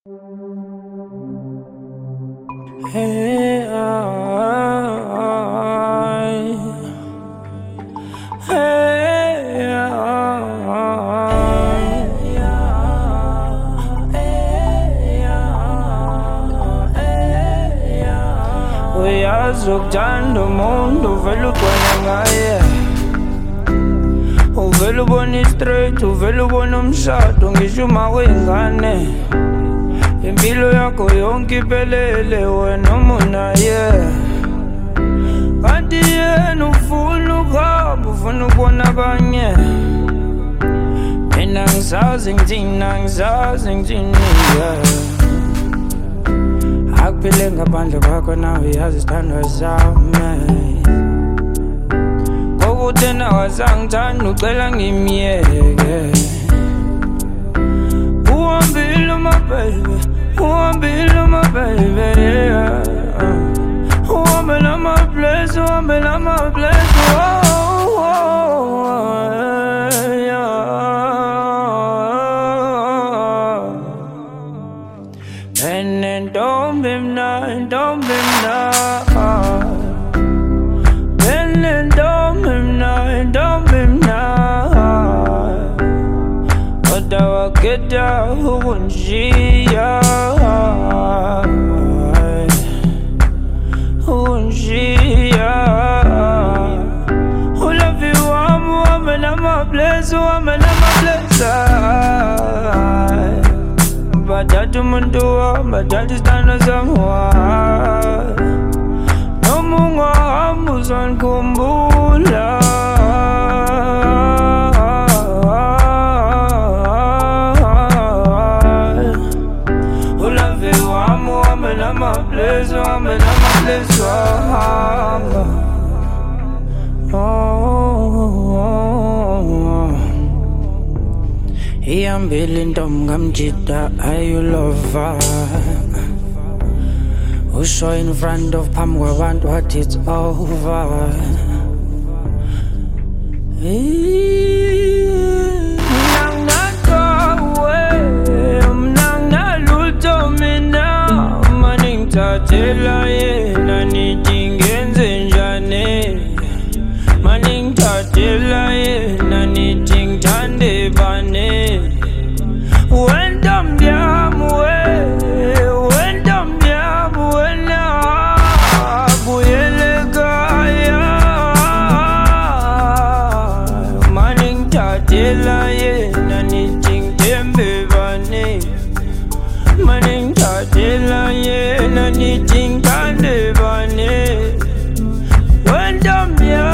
Hey, uyazi ukuthanda umuntu uvela ugcwele ngaye, uvela ubona i-straight, uvela ubona umshado ngisho uma wengane. Impilo yakho yonke iphelele wena umunaye, kanti yena ufuna ukuhamba, ufuna ukubona abanye. Mina ngisazi ngithini akuphile ngaphandle kwakho, nawe yazi isithandwa sami. Kokuthi nawe sangithanda ucela ngimyeke. Uhambile my baby, uhambile my baby, yeah. Uhambile my place, uhambile my place, oh, yeah. And don't be mad, don't be mad. And don't be mad, don't be mad. Utawaketa unjia, unjia. Ulavi wamu wamela mablezo, wamela mableza. Badatu mundua, badatu stana zamwa. Nomunga ambuzan kumbula. I'm a place, I'm a place, I'm building dumb gamjita, I love her. Who show in front of Pam, we want what it's over. Tatela yena nitingenze njani, maning tatela yena nitingthande bane. Wenda mnyamu wenda mnyamu wena buyele kaya. Maning tatela yena nitingthembe bane, maning tatela yena nitingthande bane. Wenda mnyamu